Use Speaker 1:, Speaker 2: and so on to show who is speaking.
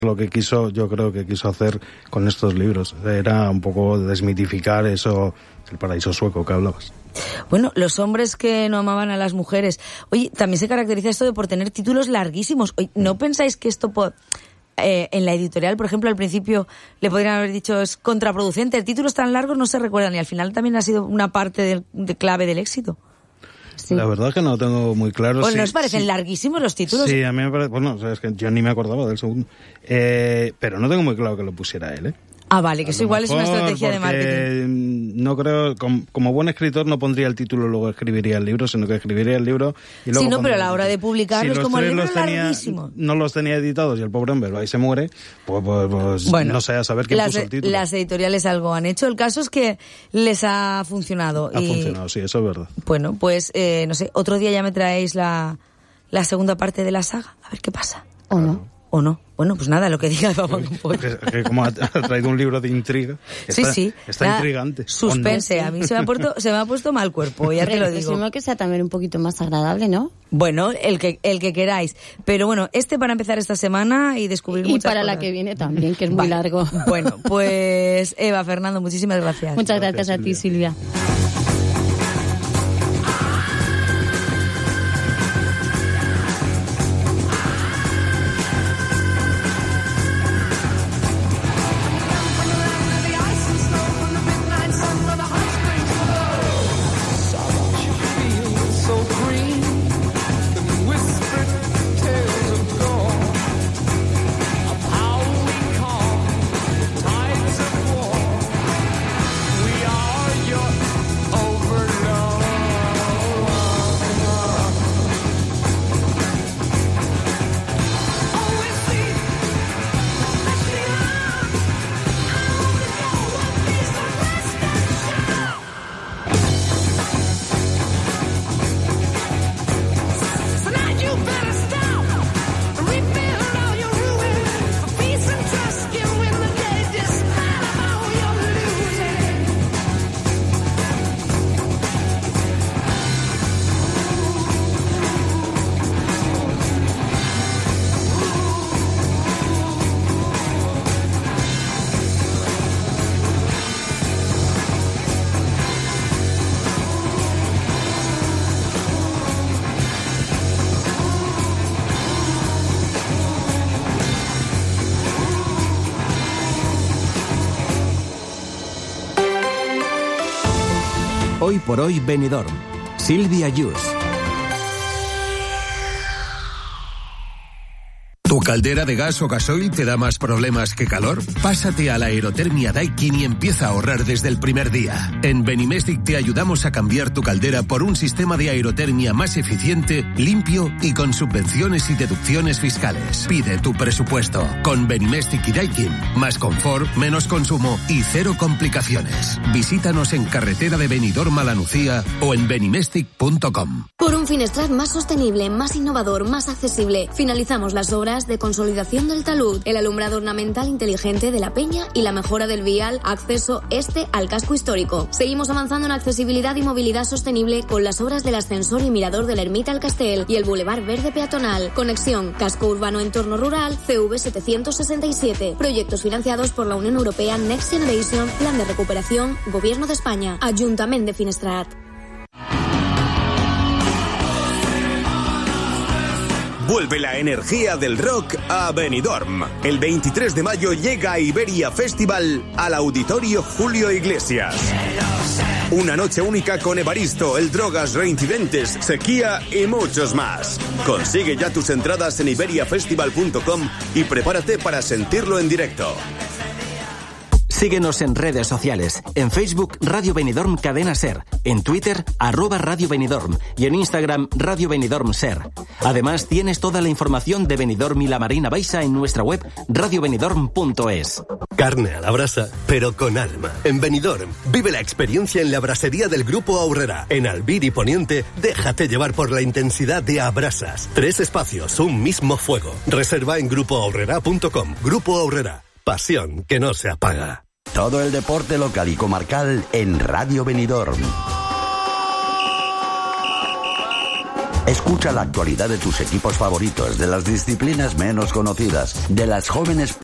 Speaker 1: Lo que yo creo que quiso hacer con estos libros era un poco desmitificar eso, el paraíso sueco que hablabas.
Speaker 2: Bueno, los hombres que no amaban a las mujeres. Oye, también se caracteriza esto por tener títulos larguísimos. Oye, ¿no pensáis que esto en la editorial, por ejemplo, al principio le podrían haber dicho es contraproducente? Títulos tan largos no se recuerdan y al final también ha sido una parte de clave del éxito.
Speaker 3: Sí.
Speaker 1: La verdad es que no lo tengo muy claro.
Speaker 2: Bueno, ¿nos parecen larguísimos los títulos?
Speaker 1: Sí, a mí me parece... Bueno, es que yo ni me acordaba del segundo. Pero no tengo muy claro que lo pusiera él, ¿eh?
Speaker 2: Ah, vale, que eso igual es una estrategia de marketing.
Speaker 1: No creo, como buen escritor no pondría el título y luego escribiría el libro, sino que escribiría el libro y luego...
Speaker 2: Sí, no, pero a la hora de publicarlos, como el libro es larguísimo.
Speaker 1: No los tenía editados y el pobre hombre ahí se muere, pues bueno, no sé, a saber quién puso el título.
Speaker 2: Las editoriales algo han hecho. El caso es que les ha funcionado.
Speaker 1: Ha funcionado, sí, eso es verdad.
Speaker 2: Bueno, pues, no sé, otro día ya me traéis la segunda parte de la saga, a ver qué pasa.
Speaker 3: ¿O no?
Speaker 2: ¿O no? Bueno, pues nada, lo que diga Papa Compot.
Speaker 1: Que como ha traído un libro de intriga, está intrigante.
Speaker 2: Suspense, no. A mí se me ha puesto mal cuerpo, ya te lo digo.
Speaker 3: Presumo que sea también un poquito más agradable, ¿no?
Speaker 2: Bueno, el que queráis. Pero bueno, para empezar esta semana y descubrir muchas cosas.
Speaker 3: Y para la que viene también, que es muy largo.
Speaker 2: Bueno, pues Eva, Fernando, muchísimas gracias.
Speaker 3: Muchas gracias a ti, Silvia.
Speaker 4: Hoy por hoy Benidorm. Silvia Yus.
Speaker 5: ¿Tu caldera de gas o gasoil te da más problemas que calor? Pásate a la aerotermia Daikin y empieza a ahorrar desde el primer día. En Benimestic te ayudamos a cambiar tu caldera por un sistema de aerotermia más eficiente, limpio y con subvenciones y deducciones fiscales. Pide tu presupuesto. Con Benimestic y Daikin, más confort, menos consumo y cero complicaciones. Visítanos en carretera de Benidorm a La Nucía o en benimestic.com.
Speaker 6: Por un Finestrat más sostenible, más innovador, más accesible, finalizamos las obras de consolidación del talud, el alumbrado ornamental inteligente de la Peña y la mejora del vial acceso este al casco histórico. Seguimos avanzando en accesibilidad y movilidad sostenible con las obras del ascensor y mirador de la Ermita al Castel y el Boulevard Verde Peatonal. Conexión casco urbano entorno rural CV 767. Proyectos financiados por la Unión Europea Next Generation, Plan de Recuperación, Gobierno de España, Ayuntamiento de Finestrat.
Speaker 7: Vuelve la energía del rock a Benidorm. El 23 de mayo llega Iberia Festival al Auditorio Julio Iglesias. Una noche única con Evaristo, El Drogas, Reincidentes, Sequía y muchos más. Consigue ya tus entradas en iberiafestival.com y prepárate para sentirlo en directo.
Speaker 4: Síguenos en redes sociales. En Facebook, Radio Benidorm Cadena Ser. En Twitter, @Radio Benidorm. Y en Instagram, Radio Benidorm Ser. Además, tienes toda la información de Benidorm y la Marina Baixa en nuestra web radiobenidorm.es.
Speaker 8: Carne a la brasa, pero con alma. En Benidorm, vive la experiencia en la brasería del Grupo Aurrera. En Albir y Poniente, déjate llevar por la intensidad de Abrasas. 3 espacios, un mismo fuego. Reserva en grupoaurrera.com. Grupo Aurrera. Pasión que no se apaga.
Speaker 9: Todo el deporte local y comarcal en Radio Benidorm. Escucha la actualidad de tus equipos favoritos, de las disciplinas menos conocidas, de las jóvenes